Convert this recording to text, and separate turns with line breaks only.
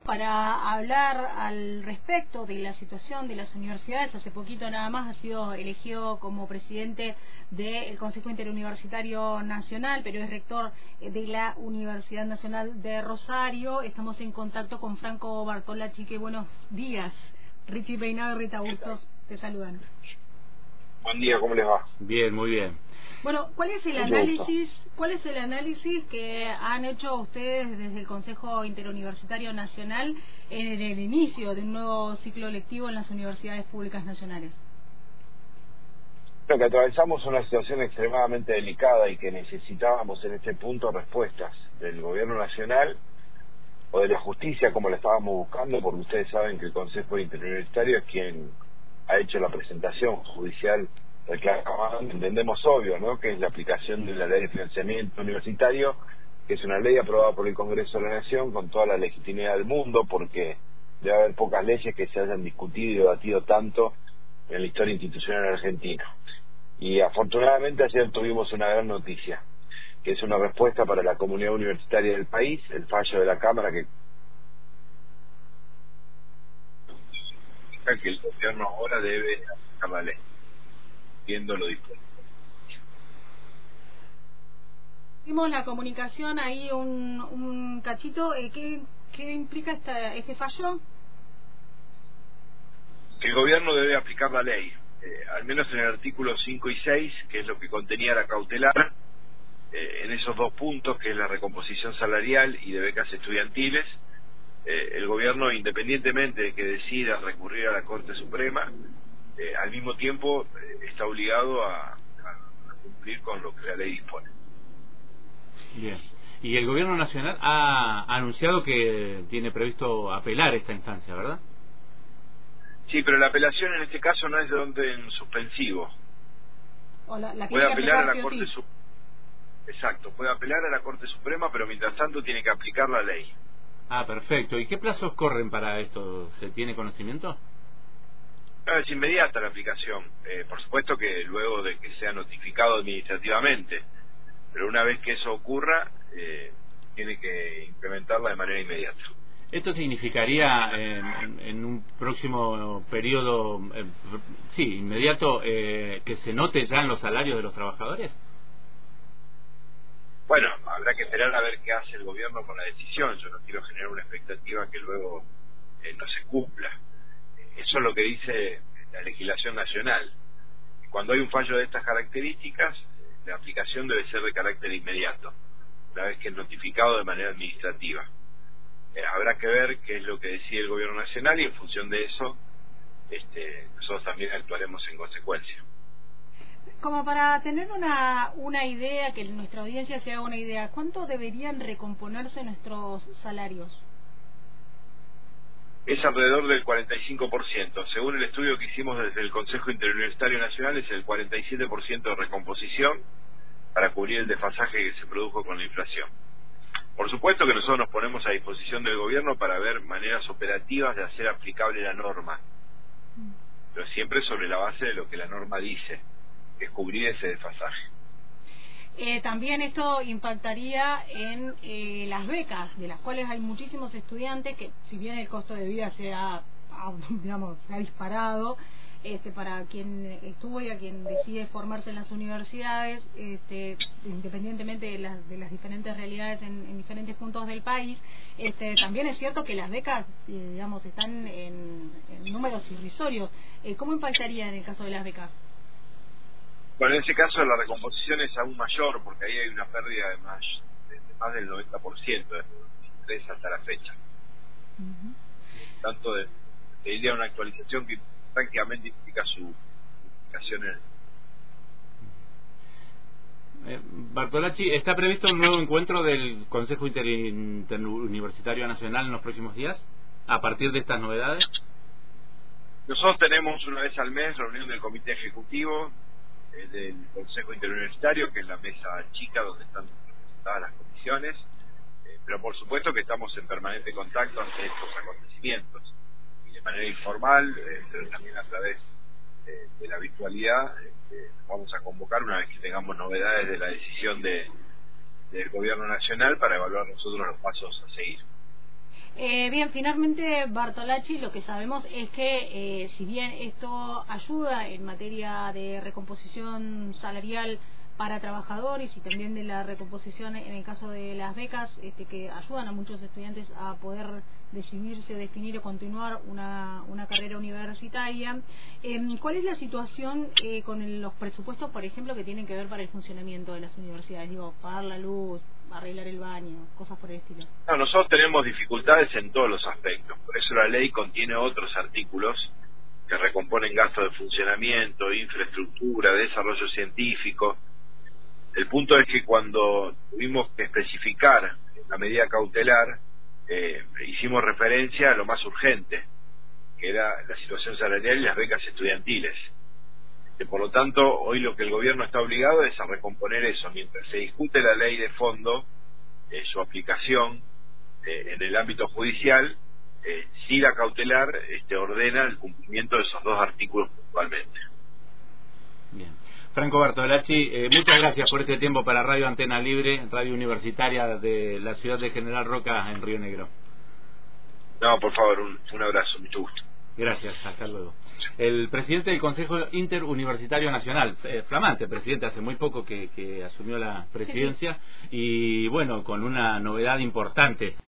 Para hablar al respecto de la situación de las universidades. Hace poquito nada más ha sido elegido como presidente del Consejo Interuniversitario Nacional, pero es rector de la Universidad Nacional de Rosario. Estamos en contacto con Franco Bartolacci. Que buenos días. Richie Peinado y Rita Bustos te saludan.
Buen día, ¿cómo les va?
Bien, muy bien.
Bueno, ¿cuál es el análisis que han hecho ustedes desde el Consejo Interuniversitario Nacional en el inicio de un nuevo ciclo lectivo en las universidades públicas nacionales?
Creo que atravesamos una situación extremadamente delicada y que necesitábamos en este punto respuestas del gobierno nacional o de la justicia, como la estábamos buscando, porque ustedes saben que el Consejo Interuniversitario es quien ha hecho la presentación judicial reclamando, entendemos obvio, ¿no?, que es la aplicación de la Ley de Financiamiento Universitario, que es una ley aprobada por el Congreso de la Nación con toda la legitimidad del mundo, porque debe haber pocas leyes que se hayan discutido y debatido tanto en la historia institucional argentina. Y afortunadamente ayer tuvimos una gran noticia, que es una respuesta para la comunidad universitaria del país, el fallo de la Cámara que el gobierno ahora debe aplicar la ley, viendo lo dispuesto.
Vimos la comunicación ahí un cachito. ¿Qué implica este fallo?
Que el gobierno debe aplicar la ley, al menos en el artículo 5 y 6, que es lo que contenía la cautelar, en esos dos puntos, que es la recomposición salarial y de becas estudiantiles. El gobierno, independientemente de que decida recurrir a la Corte Suprema, al mismo tiempo está obligado a cumplir con lo que la ley dispone.
Bien. Y el gobierno nacional ha anunciado que tiene previsto apelar esta instancia, ¿verdad?
Sí, pero la apelación en este caso no es de orden suspensivo.
La
puede apelar a la Corte Suprema. Exacto, puede apelar a la Corte Suprema, pero mientras tanto tiene que aplicar la ley.
Ah, perfecto. ¿Y qué plazos corren para esto? ¿Se tiene conocimiento?
No, es inmediata la aplicación. Por supuesto que luego de que sea notificado administrativamente, pero una vez que eso ocurra, tiene que implementarla de manera inmediata.
¿Esto significaría en un próximo periodo, inmediato, que se note ya en los salarios de los trabajadores?
Bueno, habrá que esperar a ver qué hace el gobierno con la decisión. Yo no quiero generar una expectativa que luego no se cumpla. Eso es lo que dice la legislación nacional. Cuando hay un fallo de estas características, la aplicación debe ser de carácter inmediato, una vez que es notificado de manera administrativa. Habrá que ver qué es lo que decide el gobierno nacional y en función de eso nosotros también actuaremos en consecuencia.
Como para tener una idea, que nuestra audiencia se haga una idea, ¿cuánto deberían recomponerse nuestros salarios?
Es alrededor del 45%. Según el estudio que hicimos desde el Consejo Interuniversitario Nacional, es el 47% de recomposición para cubrir el desfasaje que se produjo con la inflación. Por supuesto que nosotros nos ponemos a disposición del gobierno para ver maneras operativas de hacer aplicable la norma, pero siempre sobre la base de lo que la norma dice, que es cubrir ese desfasaje.
También esto impactaría en las becas, de las cuales hay muchísimos estudiantes que, si bien el costo de vida se ha disparado, para quien estudia, quien decide formarse en las universidades, independientemente de las diferentes realidades en diferentes puntos del país, también es cierto que las becas, están en números irrisorios. ¿Cómo impactaría en el caso de las becas?
Bueno, en ese caso la recomposición es aún mayor, porque ahí hay una pérdida de más del 90% desde 2003 hasta la fecha. Tanto diría una actualización que prácticamente implica su aplicación
Bartolacci, ¿está previsto un nuevo encuentro del Consejo Interuniversitario Nacional en los próximos días, a partir de estas novedades?
Nosotros tenemos una vez al mes reunión del Comité Ejecutivo del Consejo Interuniversitario, que es la mesa chica donde están representadas las comisiones, pero por supuesto que estamos en permanente contacto ante estos acontecimientos, y de manera informal, pero también a través de la virtualidad, vamos a convocar una vez que tengamos novedades de la decisión del gobierno nacional para evaluar nosotros los pasos a seguir.
Bien, finalmente, Bartolacci, lo que sabemos es que si bien esto ayuda en materia de recomposición salarial para trabajadores y también de la recomposición en el caso de las becas, que ayudan a muchos estudiantes a poder decidirse, definir o continuar una carrera universitaria. ¿Cuál es la situación con los presupuestos, por ejemplo, que tienen que ver para el funcionamiento de las universidades? Digo, pagar la luz, arreglar el baño, cosas por el estilo.
No, nosotros tenemos dificultades en todos los aspectos, por eso la ley contiene otros artículos que recomponen gastos de funcionamiento, infraestructura, desarrollo científico. El punto es que cuando tuvimos que especificar la medida cautelar, hicimos referencia a lo más urgente, que era la situación salarial y las becas estudiantiles. Por lo tanto, hoy lo que el gobierno está obligado es a recomponer eso, mientras se discute la ley de fondo, su aplicación en el ámbito judicial, sí la cautelar ordena el cumplimiento de esos dos artículos puntualmente.
Bien. Franco Bartolacci, muchas gracias por este tiempo para Radio Antena Libre, radio universitaria de la ciudad de General Roca en Río Negro.
No, por favor, un abrazo, mucho gusto.
Gracias, hasta luego. El presidente del Consejo Interuniversitario Nacional, flamante presidente, hace muy poco que asumió la presidencia, y bueno, con una novedad importante.